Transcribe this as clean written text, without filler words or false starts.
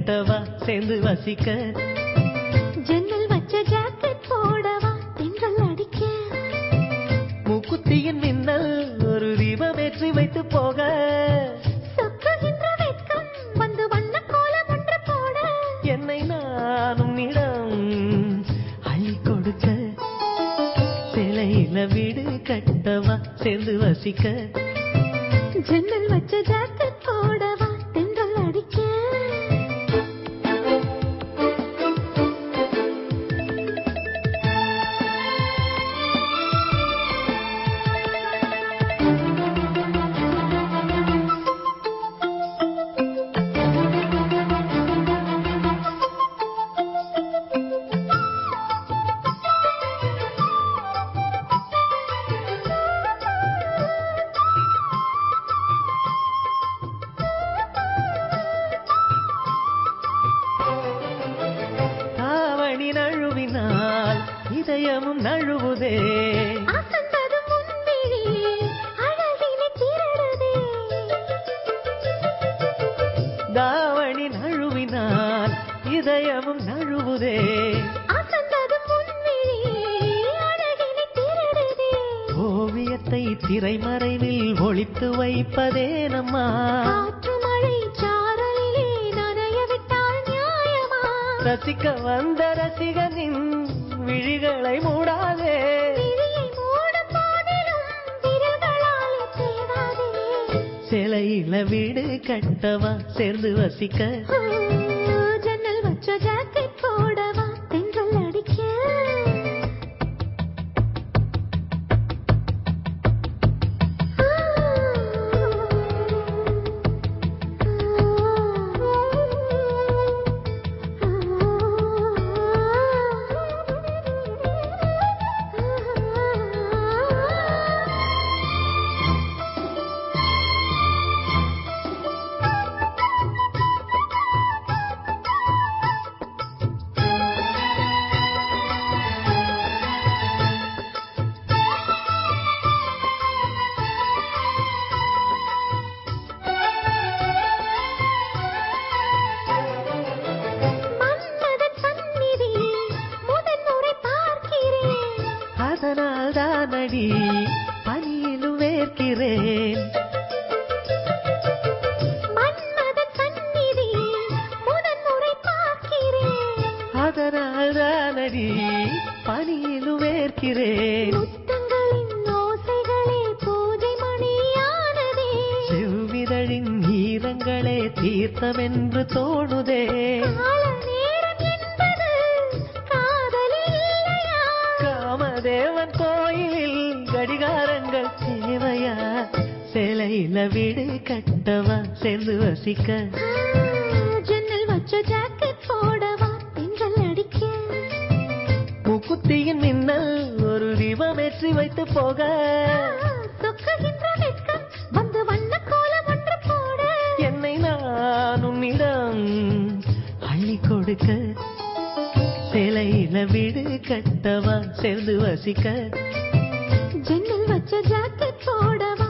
கட்டவா சேர்ந்து வசிக்க ஜன்னல் வச்ச ஜாக்கெட் போடவா தென்றல் அடிக்க மூக்குத்தியின் மின்னல் ஒரு தீபமேற்றி வைத்து போக சொக்குகின்ற வெட்கம் வந்து வண்ண கோலம் ஒன்று போட என்னை நானும் இடம் அள்ளி கொடுக்க சிலையில வீடு கட்டவா சேர்ந்து வசிக்க ஜன்னல் வச்ச ஜாக்கெட் போடவா தென்றல் அடிக்க நழுவினால் இதயமும் நழுவுதே அசந்தது முன்விழி அழகினை திருடுதே தாவணி நழுவினால் இதயமும் நழுவுதே அசந்தது முன்விழி அழகினை திருடுதே ஓவியத்தை திரைமறைவில் ஒளித்து வைப்பதே நம்மா காற்று மழை சாரலிலே நனைய விட்டால் நியாயமா ரசிக்க வந்த ரசிகனின் விழிகளை மூடாதே விழியை மூடும் போதிலும் விரல்களாலே தேடாதே சிலையில வீடு கட்டவா சேர்ந்து வசிக்க ஜன்னல் வச்ச ஜாக்கெட் போடவா தென்றல் அடிக்க அதனால் தானடி பனியிலும் வேர்க்கிறேன் மன்மதன் சந்நிதி முதன்முறை பார்க்கிறேன் அதனால் தானடி பனியிலும் வேர்க்கிறேன் முத்தங்களின் ஓசைகளே பூஜை மணியானதே செவ்விதழின் ஈரங்களே தீர்த்தமென்று தோணுதே கால நேரம் என்பது காதலில் இல்லையா காமதேவன் கோயிலில் கடிகாரங்கள் தேவையா சிலையில வீடு கட்டவா சேர்ந்து வசிக்க ஜன்னல் வச்ச ஜாக்கெட் போடவா தென்றல் அடிக்க மூக்குத்தியின் மின்னல் ஒரு தீபமேற்றி வைத்து போக சொக்குகின்ற வெட்கம் வந்து வண்ண கோலம் ஒன்று போட என்னை நான் உன்னிடம் அள்ளி கொடுக்க சிலையில வீடு கட்டவா சேர்ந்து வசிக்க ஜன்னல் வச்ச ஜாக்கெட் போடவா